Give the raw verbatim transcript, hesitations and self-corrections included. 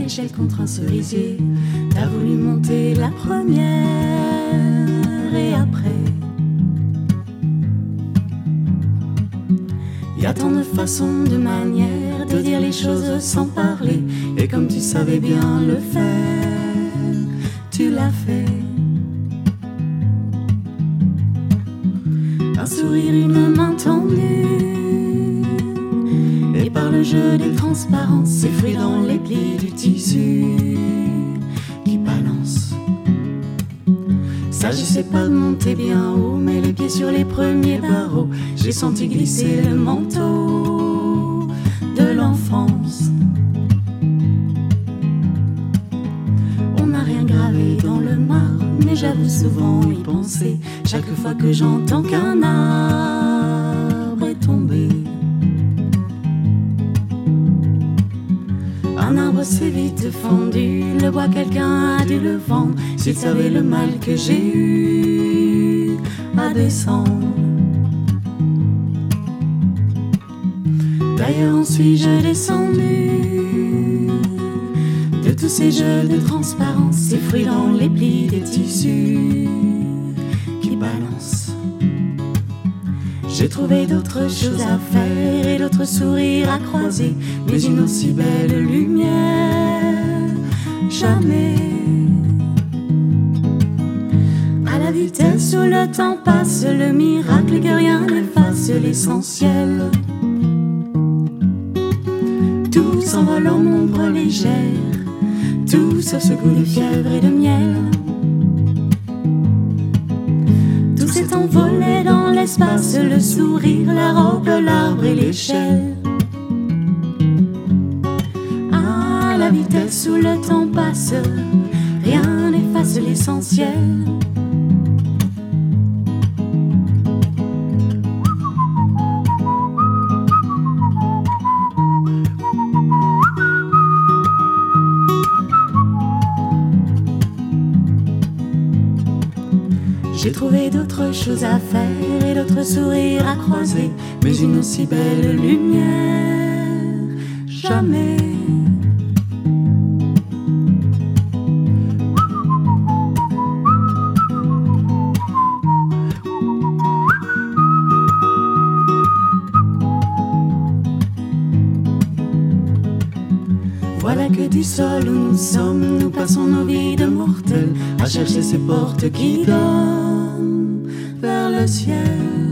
échelle contre un cerisier. T'as voulu monter la première et après y a tant de façons, de manières de dire les choses sans parler. Et comme tu savais bien le faire, tu l'as fait. Un sourire, une main tendue, et par le jeu des transparences, ces fruits dans les plis du tissu qui balance. S'agissait pas de monter bien haut, mais les pieds sur les premiers barreaux. J'ai senti glisser le manteau de l'enfance. On n'a rien gravé dans le marbre, mais j'avoue souvent y penser chaque fois que j'entends qu'un arbre est tombé. Un arbre s'est vite fendu, le bois quelqu'un a dû le vendre. S'il savait le mal que j'ai eu à descendre. D'ailleurs en suis-je descendu de tous ces jeux de transparence, ces fruits dans les plis des tissus qui balancent. J'ai trouvé d'autres choses à faire et d'autres sourires à croiser, mais une aussi belle lumière, jamais. À la vitesse où le temps passe, le miracle que rien n'efface, l'essentiel. Tout s'envole en ombre légère, tout sauf ce goût de fièvre et de miel. Tout s'est envolé dans l'espace, le sourire, la robe, l'arbre et l'échelle. À la vitesse où le temps passe, rien n'efface l'essentiel. J'ai trouvé d'autres choses à faire et d'autres sourires à croiser, mais une aussi belle lumière, jamais. Voilà que du sol où nous sommes, nous passons nos vies de mortels à chercher ces portes qui donnent vers le ciel.